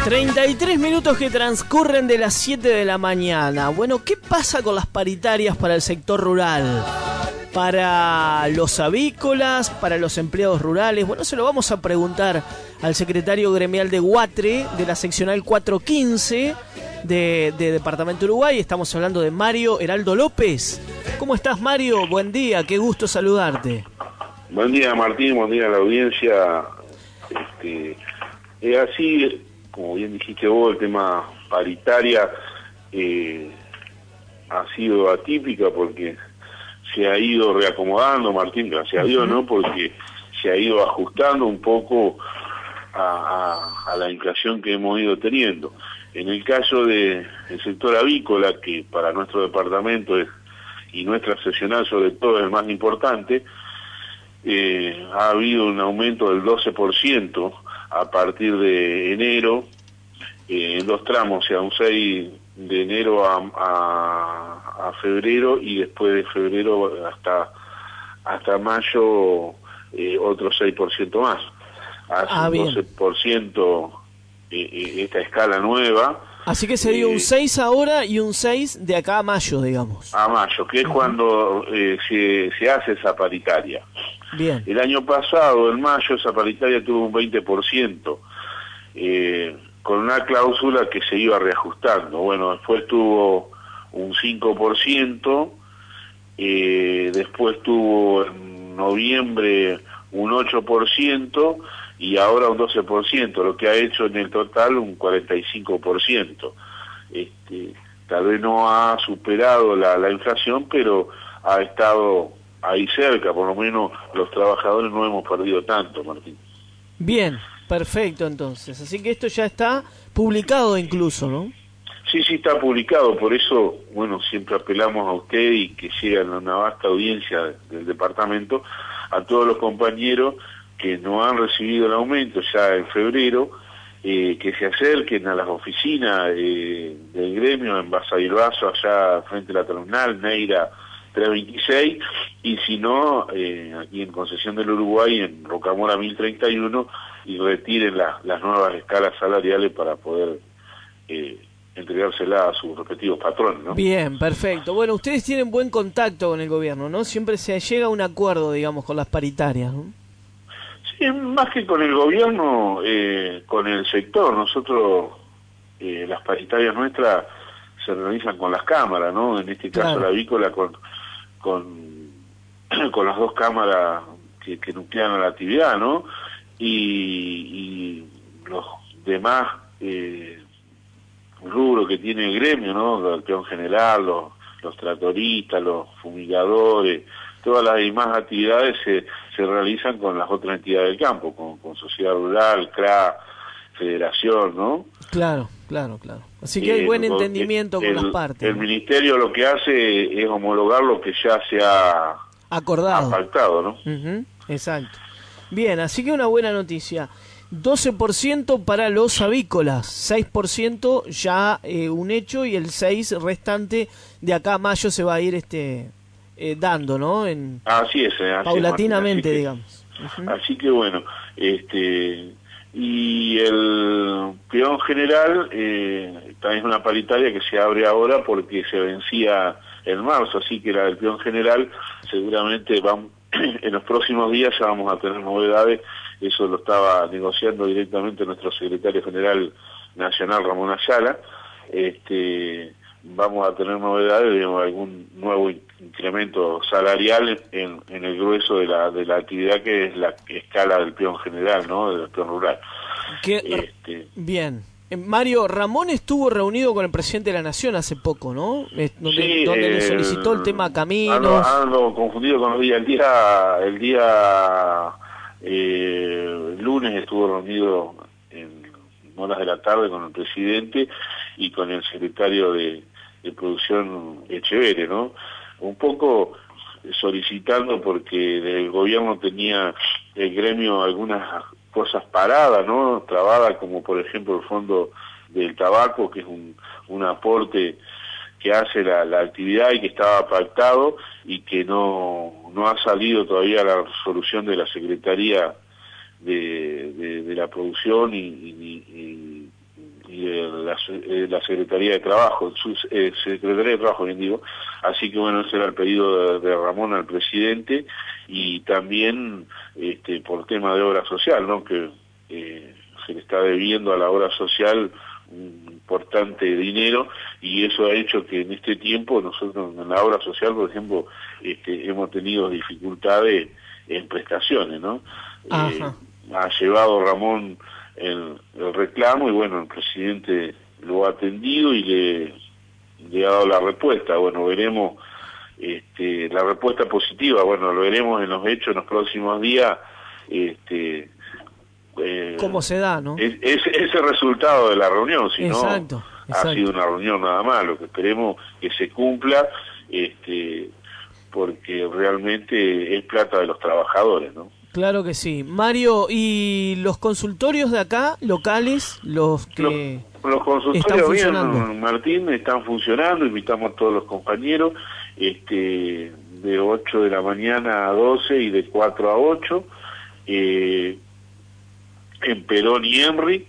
33 minutos que transcurren de las 7 de la mañana. Bueno, ¿qué pasa con las paritarias para el sector rural? Para los avícolas, para los empleados rurales. Bueno, se lo vamos a preguntar al secretario gremial de Guatre, de la seccional 415 de Departamento Uruguay. Estamos hablando de Mario Heraldo López. ¿Cómo estás, Mario? Buen día, qué gusto saludarte. Buen día, Martín, buen día a la audiencia. Así, como bien dijiste vos, el tema paritaria ha sido atípica porque se ha ido reacomodando, Martín, gracias a Dios, ¿no? Porque se ha ido ajustando un poco a la inflación que hemos ido teniendo. En el caso del sector avícola, que para nuestro departamento y nuestra seccional sobre todo es el más importante, ha habido un aumento del 12% a partir de enero, en dos tramos, o sea, un 6 de enero a febrero y después de febrero hasta mayo otro 6% más. Hace un 12% esta escala nueva. Así que sería un 6 ahora y un 6 de acá a mayo, digamos. A mayo, que es cuando se hace esa paritaria. Bien. El año pasado, en mayo, esa paritaria tuvo un 20%, con una cláusula que se iba reajustando. Bueno, después tuvo un 5%, después tuvo en noviembre un 8%, y ahora un 12%, lo que ha hecho en el total un 45%. Tal vez no ha superado la inflación, pero ha estado ahí cerca, por lo menos los trabajadores no hemos perdido tanto, Martín. Bien, perfecto entonces, así que esto ya está publicado incluso, ¿no? Sí, está publicado, por eso, bueno, siempre apelamos a usted y que llegan a una vasta audiencia del departamento, a todos los compañeros que no han recibido el aumento ya en febrero, que se acerquen a las oficinas del gremio en Basavilbaso, allá frente a la terminal, Neira 326, y si no, aquí en Concesión del Uruguay, en Rocamora 1031, y retiren las nuevas escalas salariales para poder entregársela a sus respectivos patrones, ¿no? Bien, perfecto. Bueno, ustedes tienen buen contacto con el gobierno, ¿no? Siempre se llega a un acuerdo, digamos, con las paritarias, ¿no? Sí, más que con el gobierno, con el sector. Nosotros, las paritarias nuestras se realizan con las cámaras, ¿no? En este caso, claro, la avícola con las dos cámaras que nuclean la actividad, ¿no? Y los demás rubros que tiene el gremio, ¿no? El peón general, los tractoristas, los fumigadores, todas las demás actividades se realizan con las otras entidades del campo, con Sociedad Rural, CRA, Federación, ¿no? Claro. Así que hay buen entendimiento con las partes. El Ministerio lo que hace es homologar lo que ya se ha acordado, pactado, ¿no? Exacto. Bien, así que una buena noticia. 12% para los avícolas, 6% ya un hecho, y el 6% restante de acá a mayo se va a ir dando, ¿no? Así es, paulatinamente, así digamos. Así que bueno, y el peón general también es una paritaria que se abre ahora porque se vencía en marzo, así que la del peón general seguramente en los próximos días ya vamos a tener novedades. Eso lo estaba negociando directamente nuestro secretario general nacional, Ramón Ayala. Vamos a tener novedades, digamos, algún nuevo incremento salarial en el grueso de la actividad que es la escala del peón general, ¿no? Del peón rural. Bien. Mario, Ramón estuvo reunido con el presidente de la Nación hace poco, ¿no? Donde le solicitó el tema caminos. Ando confundido con los días. El día lunes estuvo reunido en horas de la tarde con el presidente y con el secretario de producción Echeverre, ¿no? Un poco solicitando porque el gobierno tenía el gremio algunas cosas paradas, ¿no? Trabadas, como por ejemplo el fondo del tabaco, que es un aporte que hace la actividad y que estaba pactado y que no ha salido todavía la resolución de la Secretaría de la Producción y la Secretaría de Trabajo, su Secretaría de Trabajo, bien digo. Así que bueno, ese era el pedido de Ramón al presidente, y también por tema de obra social, ¿no? Que se le está debiendo a la obra social un importante dinero, y eso ha hecho que en este tiempo nosotros en la obra social, por ejemplo, hemos tenido dificultades en prestaciones, ¿no? Ha llevado Ramón el reclamo, y bueno, el presidente lo ha atendido y le ha dado la respuesta. Bueno, veremos la respuesta positiva, bueno, lo veremos en los hechos en los próximos días, cómo se da, ¿no? Ese resultado de la reunión, si exacto. Ha sido una reunión nada más, lo que esperemos que se cumpla, porque realmente es plata de los trabajadores, ¿no? Claro que sí. Mario, ¿y los consultorios de acá, locales, los consultorios están funcionando? Bien, Martín, están funcionando, invitamos a todos los compañeros, de 8 de la mañana a 12 y de 4 a 8, en Perón y Henry,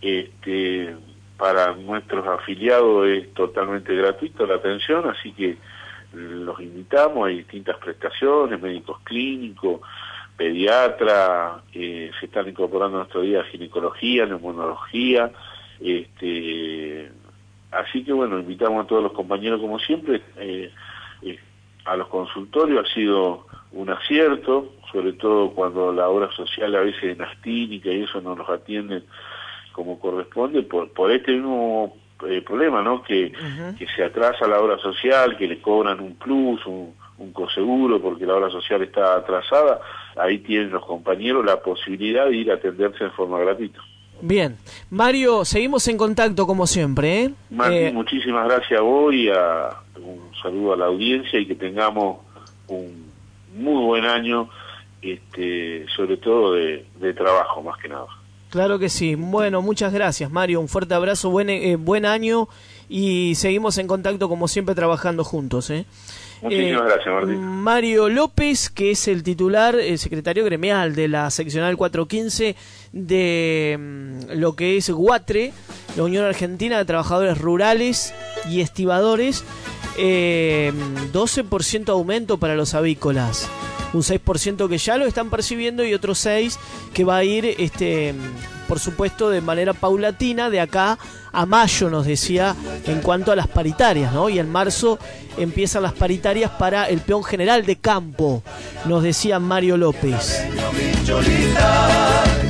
para nuestros afiliados es totalmente gratuito la atención, así que los invitamos. Hay distintas prestaciones, médicos clínicos, pediatra, se están incorporando a nuestro día ginecología, neumonología, así que bueno, invitamos a todos los compañeros como siempre, a los consultorios. Ha sido un acierto, sobre todo cuando la obra social a veces en Astínica y eso no nos atienden como corresponde, por este mismo problema, ¿no? Que se atrasa la obra social, que le cobran un plus, un coseguro porque la obra social está atrasada. Ahí tienen los compañeros la posibilidad de ir a atenderse en forma gratuita. Bien. Mario, seguimos en contacto como siempre, ¿eh? Martín, muchísimas gracias a vos, y un saludo a la audiencia, y que tengamos un muy buen año, sobre todo de trabajo más que nada. Claro que sí. Bueno, muchas gracias, Mario. Un fuerte abrazo, buen año, y seguimos en contacto como siempre trabajando juntos, ¿eh? Muchísimas gracias, Martín. Mario López, que es el titular, el secretario gremial de la seccional 415 de lo que es UATRE, la Unión Argentina de Trabajadores Rurales y Estibadores, 12% aumento para los avícolas, un 6% que ya lo están percibiendo y otro 6% que va a ir, por supuesto, de manera paulatina de acá a mayo, nos decía, en cuanto a las paritarias, ¿no? Y en marzo empiezan las paritarias para el peón general de campo, nos decía Mario López.